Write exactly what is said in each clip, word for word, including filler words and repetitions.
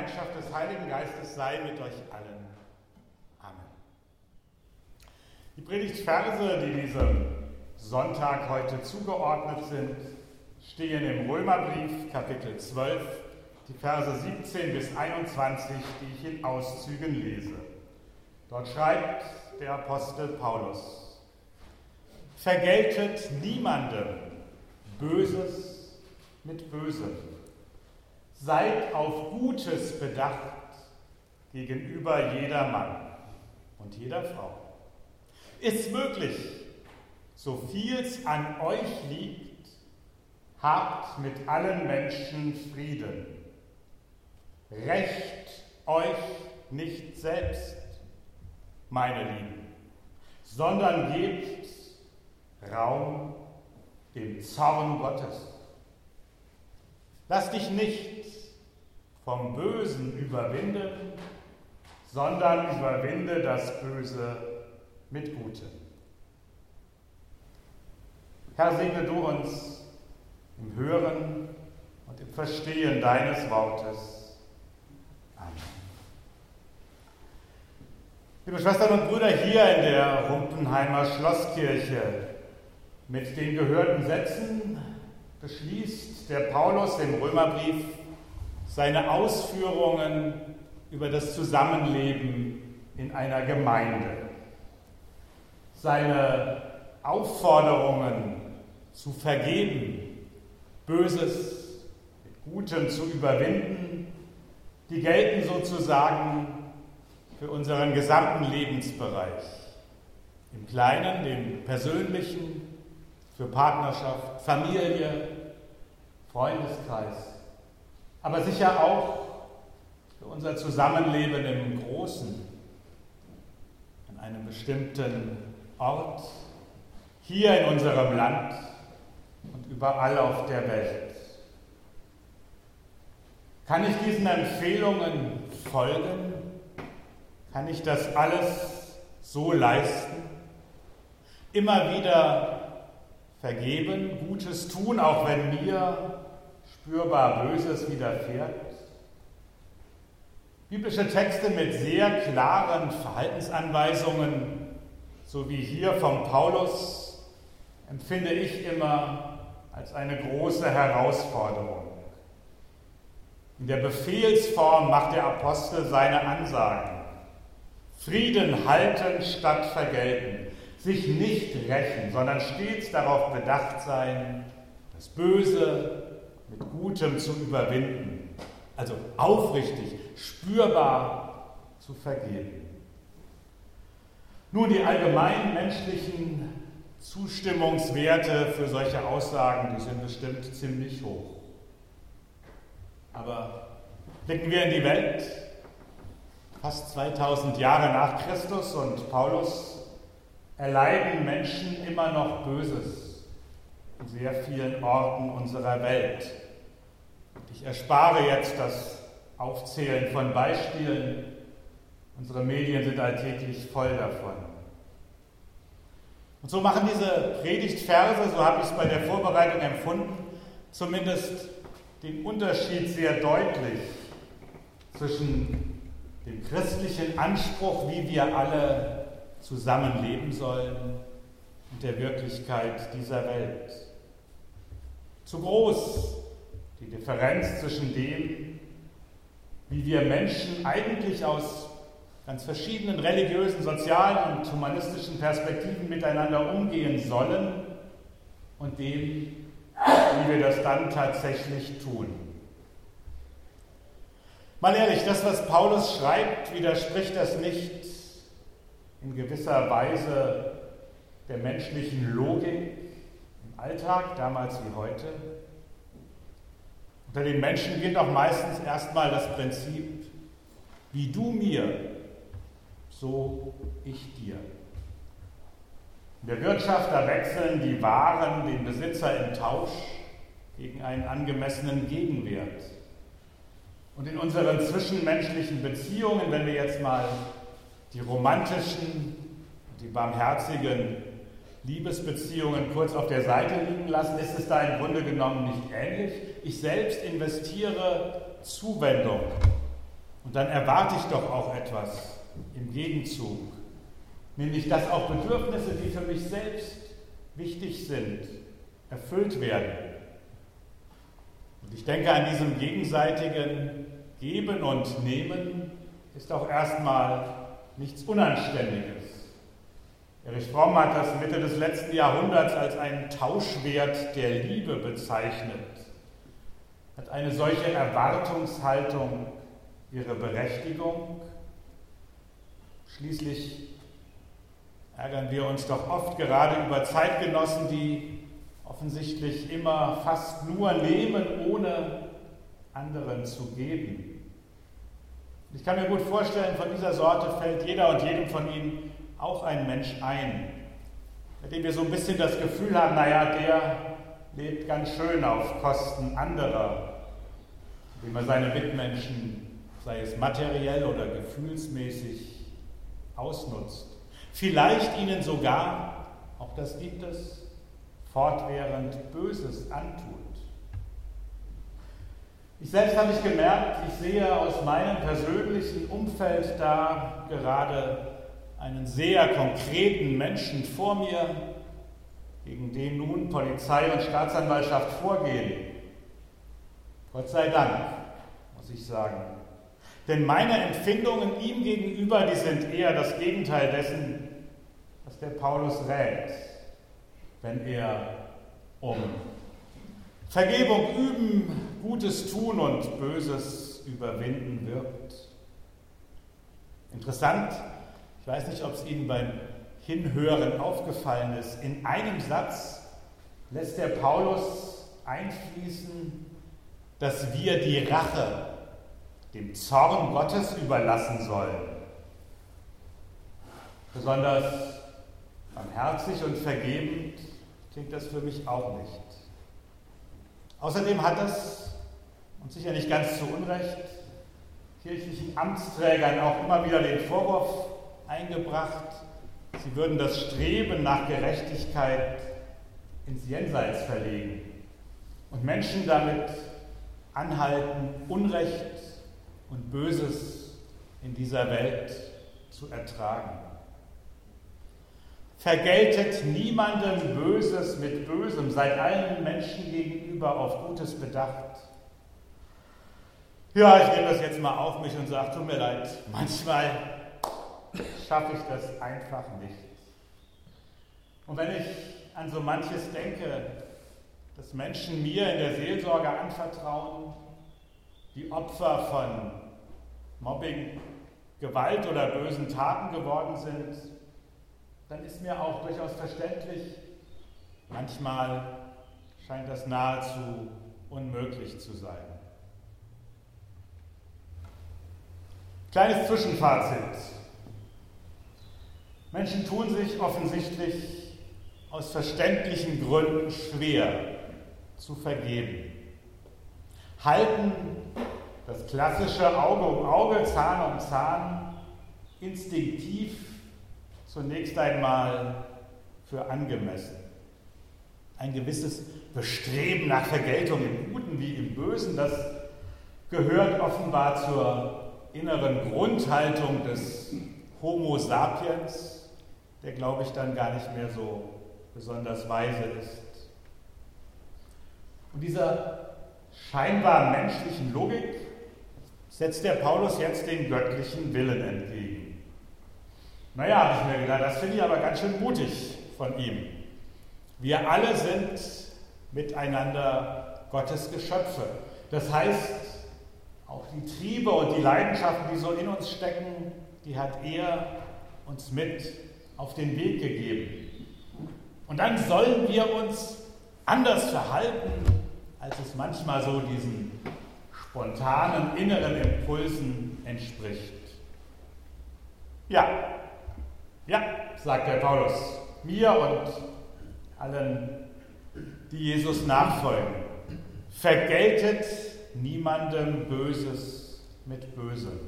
Gemeinschaft des Heiligen Geistes sei mit euch allen. Amen. Die Predigtverse, die diesem Sonntag heute zugeordnet sind, stehen im Römerbrief, Kapitel zwölf, die Verse siebzehn bis einundzwanzig, die ich in Auszügen lese. Dort schreibt der Apostel Paulus: Vergeltet niemandem Böses mit Bösem. Seid auf Gutes bedacht gegenüber jeder Mann und jeder Frau. Ist möglich, so viel's an euch liegt, habt mit allen Menschen Frieden. Rächt euch nicht selbst, meine Lieben, sondern gebt Raum dem Zorn Gottes. Lass dich nicht vom Bösen überwinden, sondern überwinde das Böse mit Gutem. Herr, segne du uns im Hören und im Verstehen deines Wortes. Amen. Liebe Schwestern und Brüder, hier in der Rumpenheimer Schlosskirche mit den gehörten Sätzen beschließt der Paulus im Römerbrief seine Ausführungen über das Zusammenleben in einer Gemeinde. Seine Aufforderungen zu vergeben, Böses mit Gutem zu überwinden, die gelten sozusagen für unseren gesamten Lebensbereich. Im Kleinen, dem Persönlichen, für Partnerschaft, Familie, Freundeskreis, aber sicher auch für unser Zusammenleben im Großen, an einem bestimmten Ort, hier in unserem Land und überall auf der Welt. Kann ich diesen Empfehlungen folgen? Kann ich das alles so leisten? Immer wieder vergeben, Gutes tun, auch wenn mir spürbar Böses widerfährt? Biblische Texte mit sehr klaren Verhaltensanweisungen, so wie hier vom Paulus, empfinde ich immer als eine große Herausforderung. In der Befehlsform macht der Apostel seine Ansagen. Frieden halten statt vergelten. Sich nicht rächen, sondern stets darauf bedacht sein, das Böse mit Gutem zu überwinden. Also aufrichtig, spürbar zu vergeben. Nun, die allgemeinen menschlichen Zustimmungswerte für solche Aussagen, die sind bestimmt ziemlich hoch. Aber blicken wir in die Welt, fast zweitausend Jahre nach Christus, und Paulus erleiden Menschen immer noch Böses in sehr vielen Orten unserer Welt. Ich erspare jetzt das Aufzählen von Beispielen. Unsere Medien sind alltäglich voll davon. Und so machen diese Predigtverse, so habe ich es bei der Vorbereitung empfunden, zumindest den Unterschied sehr deutlich zwischen dem christlichen Anspruch, wie wir alle zusammenleben sollen, und der Wirklichkeit dieser Welt. Zu groß die Differenz zwischen dem, wie wir Menschen eigentlich aus ganz verschiedenen religiösen, sozialen und humanistischen Perspektiven miteinander umgehen sollen, und dem, wie wir das dann tatsächlich tun. Mal ehrlich, das, was Paulus schreibt, widerspricht das nicht in gewisser Weise der menschlichen Logik im Alltag, damals wie heute? Unter den Menschen gilt auch meistens erstmal das Prinzip: wie du mir, so ich dir. In der Wirtschaft, da wechseln die Waren den Besitzer im Tausch gegen einen angemessenen Gegenwert. Und in unseren zwischenmenschlichen Beziehungen, wenn wir jetzt mal die romantischen, die barmherzigen Liebesbeziehungen kurz auf der Seite liegen lassen, ist es da im Grunde genommen nicht ähnlich. Ich selbst investiere Zuwendung Und dann erwarte ich doch auch etwas im Gegenzug, nämlich dass auch Bedürfnisse, die für mich selbst wichtig sind, erfüllt werden. Und ich denke, an diesem gegenseitigen Geben und Nehmen ist auch erstmal nichts Unanständiges. Erich Fromm hat das Mitte des letzten Jahrhunderts als einen Tauschwert der Liebe bezeichnet. Hat eine solche Erwartungshaltung ihre Berechtigung? Schließlich ärgern wir uns doch oft gerade über Zeitgenossen, die offensichtlich immer fast nur nehmen, ohne anderen zu geben. Ich kann mir gut vorstellen, von dieser Sorte fällt jeder und jedem von Ihnen auch ein Mensch ein, bei dem wir so ein bisschen das Gefühl haben, naja, der lebt ganz schön auf Kosten anderer, indem er seine Mitmenschen, sei es materiell oder gefühlsmäßig, ausnutzt. Vielleicht ihnen sogar, auch das gibt es, fortwährend Böses antut. Ich selbst habe ich gemerkt, ich sehe aus meinem persönlichen Umfeld da gerade einen sehr konkreten Menschen vor mir, gegen den nun Polizei und Staatsanwaltschaft vorgehen. Gott sei Dank, muss ich sagen. Denn meine Empfindungen ihm gegenüber, die sind eher das Gegenteil dessen, was der Paulus rät, wenn er um Vergebung üben, Gutes tun und Böses überwinden wird. Interessant, ich weiß nicht, ob es Ihnen beim Hinhören aufgefallen ist, in einem Satz lässt der Paulus einfließen, dass wir die Rache dem Zorn Gottes überlassen sollen. Besonders barmherzig und vergebend klingt das für mich auch nicht. Außerdem hat es, und sicher nicht ganz zu Unrecht, kirchlichen Amtsträgern auch immer wieder den Vorwurf eingebracht, sie würden das Streben nach Gerechtigkeit ins Jenseits verlegen und Menschen damit anhalten, Unrecht und Böses in dieser Welt zu ertragen. Vergeltet niemandem Böses mit Bösem, seid allen Menschen gegenüber auf Gutes bedacht. Ja, ich nehme das jetzt mal auf mich und sage, tut mir leid, manchmal schaffe ich das einfach nicht. Und wenn ich an so manches denke, dass Menschen mir in der Seelsorge anvertrauen, die Opfer von Mobbing, Gewalt oder bösen Taten geworden sind, dann ist mir auch durchaus verständlich, manchmal scheint das nahezu unmöglich zu sein. Kleines Zwischenfazit. Menschen tun sich offensichtlich aus verständlichen Gründen schwer zu vergeben. Halten das klassische Auge um Auge, Zahn um Zahn instinktiv zunächst einmal für angemessen. Ein gewisses Bestreben nach Vergeltung im Guten wie im Bösen, das gehört offenbar zur inneren Grundhaltung des Homo sapiens, der, glaube ich, dann gar nicht mehr so besonders weise ist. Und dieser scheinbar menschlichen Logik setzt der Paulus jetzt den göttlichen Willen entgegen. Naja, habe ich mir gedacht, das finde ich aber ganz schön mutig von ihm. Wir alle sind miteinander Gottes Geschöpfe. Das heißt, auch die Triebe und die Leidenschaften, die so in uns stecken, die hat er uns mit auf den Weg gegeben. Und dann sollen wir uns anders verhalten, als es manchmal so diesen spontanen inneren Impulsen entspricht. Ja, ja, sagt der Paulus, mir und allen, die Jesus nachfolgen, vergeltet niemandem Böses mit Bösem.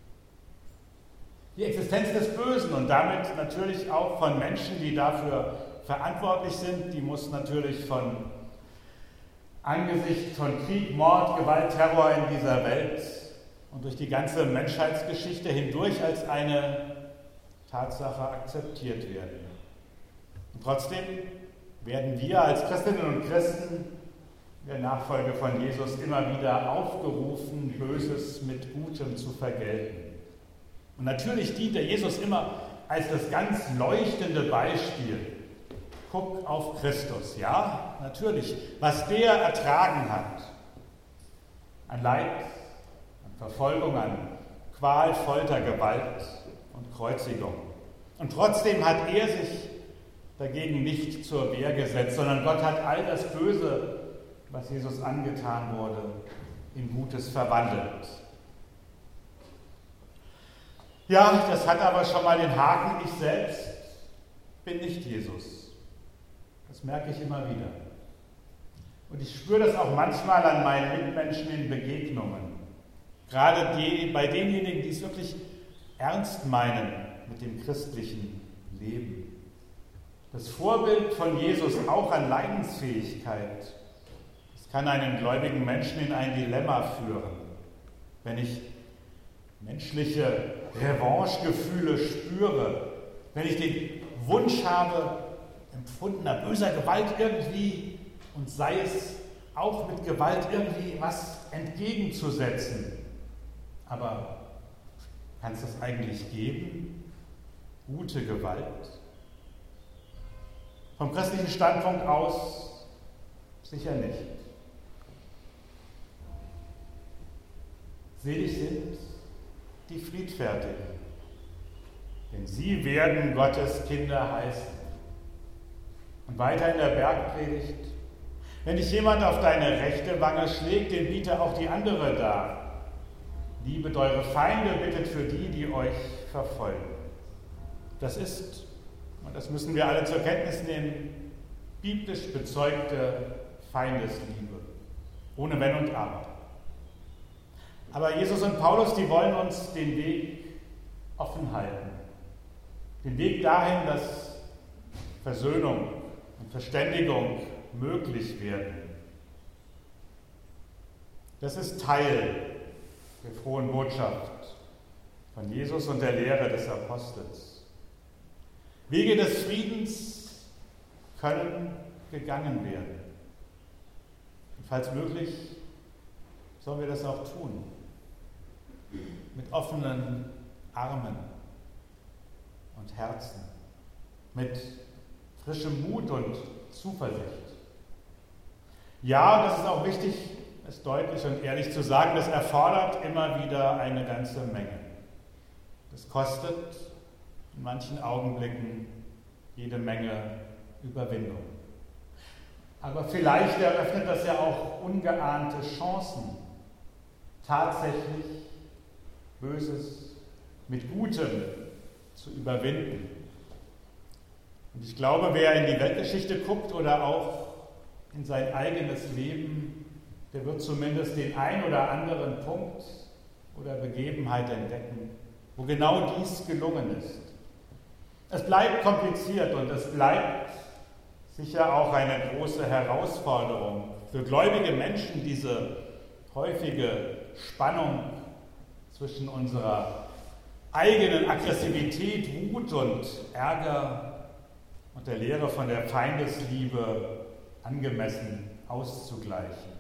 Die Existenz des Bösen und damit natürlich auch von Menschen, die dafür verantwortlich sind, die muss natürlich von angesichts von Krieg, Mord, Gewalt, Terror in dieser Welt und durch die ganze Menschheitsgeschichte hindurch als eine Tatsache akzeptiert werden. Und trotzdem werden wir als Christinnen und Christen in der Nachfolge von Jesus immer wieder aufgerufen, Böses mit Gutem zu vergelten. Und natürlich dient der Jesus immer als das ganz leuchtende Beispiel. Guck auf Christus, ja, natürlich, was der ertragen hat. An Leid, an Verfolgung, an Qual, Folter, Gewalt und Kreuzigung. Und trotzdem hat er sich dagegen nicht zur Wehr gesetzt, sondern Gott hat all das Böse, was Jesus angetan wurde, in Gutes verwandelt. Ja, das hat aber schon mal den Haken, ich selbst bin nicht Jesus. Das merke ich immer wieder. Und ich spüre das auch manchmal an meinen Mitmenschen in Begegnungen. Gerade die, bei denjenigen, die es wirklich ernst meinen mit dem christlichen Leben. Das Vorbild von Jesus auch an Leidensfähigkeit, das kann einen gläubigen Menschen in ein Dilemma führen. Wenn ich menschliche Revanchegefühle spüre, wenn ich den Wunsch habe, empfundener böser Gewalt irgendwie, und sei es auch mit Gewalt irgendwie was entgegenzusetzen. Aber kann es das eigentlich geben? Gute Gewalt? Vom christlichen Standpunkt aus sicher nicht. Selig sind die Friedfertigen, denn sie werden Gottes Kinder heißen. Und weiter in der Bergpredigt: Wenn dich jemand auf deine rechte Wange schlägt, den biete auch die andere dar. Liebet eure Feinde, bittet für die, die euch verfolgen. Das ist, und das müssen wir alle zur Kenntnis nehmen, biblisch bezeugte Feindesliebe, ohne Wenn und Aber. Aber Jesus und Paulus, die wollen uns den Weg offen halten. Den Weg dahin, dass Versöhnung und Verständigung möglich werden. Das ist Teil der frohen Botschaft von Jesus und der Lehre des Apostels. Wege des Friedens können gegangen werden. Und falls möglich, sollen wir das auch tun. Mit offenen Armen und Herzen. Mit frischem Mut und Zuversicht. Ja, und das ist auch wichtig, es deutlich und ehrlich zu sagen, das erfordert immer wieder eine ganze Menge. Das kostet in manchen Augenblicken jede Menge Überwindung. Aber vielleicht eröffnet das ja auch ungeahnte Chancen, tatsächlich Böses mit Gutem zu überwinden. Und ich glaube, wer in die Weltgeschichte guckt oder auch in sein eigenes Leben, der wird zumindest den ein oder anderen Punkt oder Begebenheit entdecken, wo genau dies gelungen ist. Es bleibt kompliziert und es bleibt sicher auch eine große Herausforderung für gläubige Menschen, diese häufige Spannung zwischen unserer eigenen Aggressivität, Wut und Ärger und der Lehre von der Feindesliebe angemessen auszugleichen.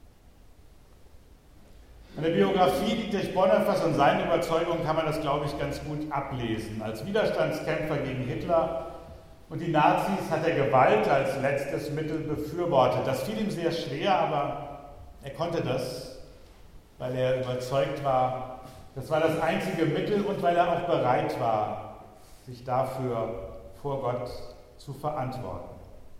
In der Biografie Dietrich Bonhoeffers und seinen Überzeugungen kann man das, glaube ich, ganz gut ablesen. Als Widerstandskämpfer gegen Hitler und die Nazis hat er Gewalt als letztes Mittel befürwortet. Das fiel ihm sehr schwer, aber er konnte das, weil er überzeugt war, das war das einzige Mittel und weil er auch bereit war, sich dafür vor Gott zu verantworten.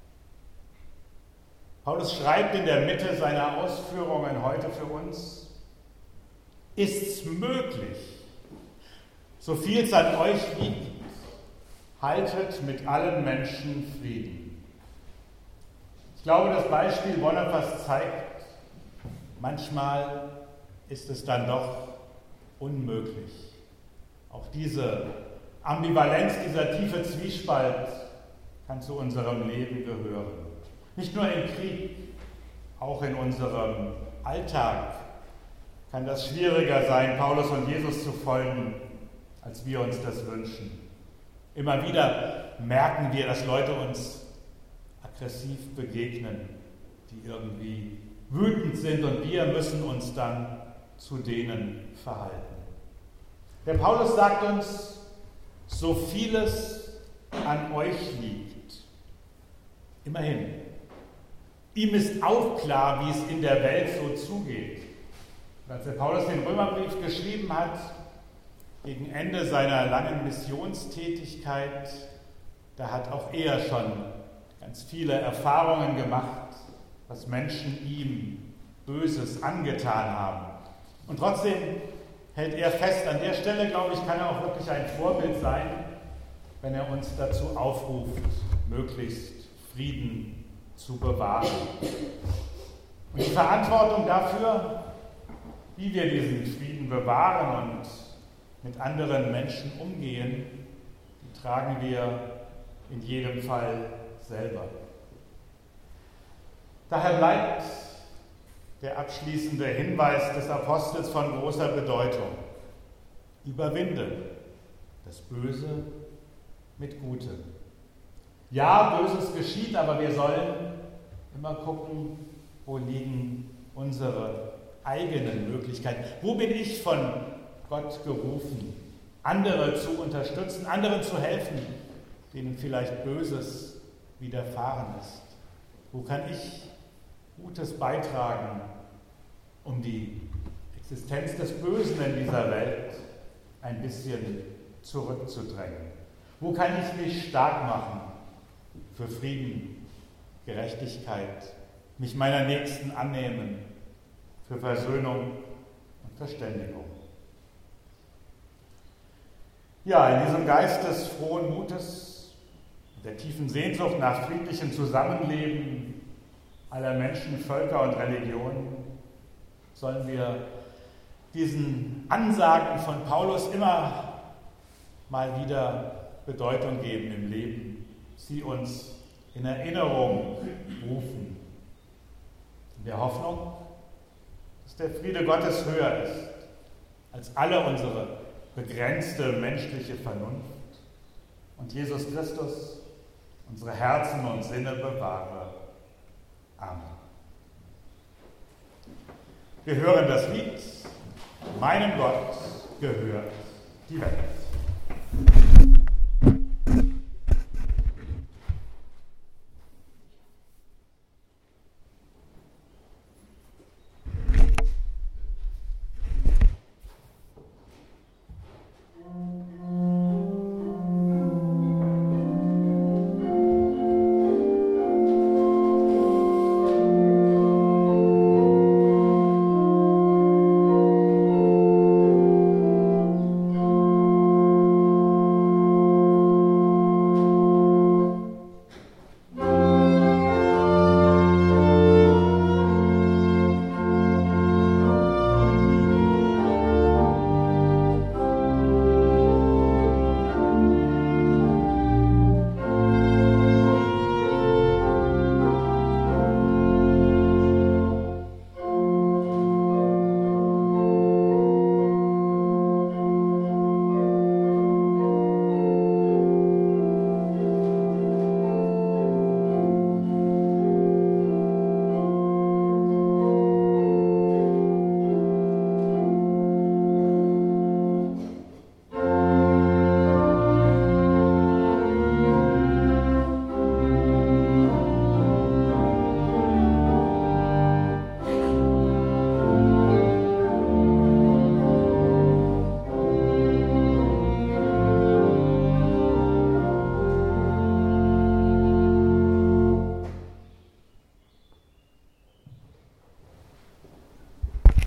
Paulus schreibt in der Mitte seiner Ausführungen heute für uns: Ist's möglich, so viel es an euch liegt, haltet mit allen Menschen Frieden. Ich glaube, das Beispiel Bonhoeffers zeigt, manchmal ist es dann doch unmöglich. Auch diese Ambivalenz, dieser tiefe Zwiespalt kann zu unserem Leben gehören. Nicht nur im Krieg, auch in unserem Alltag, kann das schwieriger sein, Paulus und Jesus zu folgen, als wir uns das wünschen. Immer wieder merken wir, dass Leute uns aggressiv begegnen, die irgendwie wütend sind, und wir müssen uns dann zu denen verhalten. Der Paulus sagt uns, so vieles an euch liegt. Immerhin. Ihm ist auch klar, wie es in der Welt so zugeht. Und als der Paulus den Römerbrief geschrieben hat, gegen Ende seiner langen Missionstätigkeit, da hat auch er schon ganz viele Erfahrungen gemacht, was Menschen ihm Böses angetan haben. Und trotzdem hält er fest, an der Stelle, glaube ich, kann er auch wirklich ein Vorbild sein, wenn er uns dazu aufruft, möglichst Frieden zu bewahren. Und die Verantwortung dafür, wie wir diesen Frieden bewahren und mit anderen Menschen umgehen, die tragen wir in jedem Fall selber. Daher bleibt der abschließende Hinweis des Apostels von großer Bedeutung. Überwinde das Böse mit Gutem. Ja, Böses geschieht, aber wir sollen immer gucken, wo liegen unsere eigenen Möglichkeiten. Wo bin ich von Gott gerufen, andere zu unterstützen, anderen zu helfen, denen vielleicht Böses widerfahren ist? Wo kann ich Gutes beitragen, um die Existenz des Bösen in dieser Welt ein bisschen zurückzudrängen? Wo kann ich mich stark machen für Frieden, Gerechtigkeit, mich meiner Nächsten annehmen, für Versöhnung und Verständigung? Ja, in diesem Geist des frohen Mutes, der tiefen Sehnsucht nach friedlichem Zusammenleben aller Menschen, Völker und Religionen, sollen wir diesen Ansagen von Paulus immer mal wieder Bedeutung geben im Leben, sie uns in Erinnerung rufen, in der Hoffnung, dass der Friede Gottes höher ist als alle unsere begrenzte menschliche Vernunft und Jesus Christus unsere Herzen und Sinne bewahre. Amen. Wir hören das Lied, meinem Gott gehört die Welt.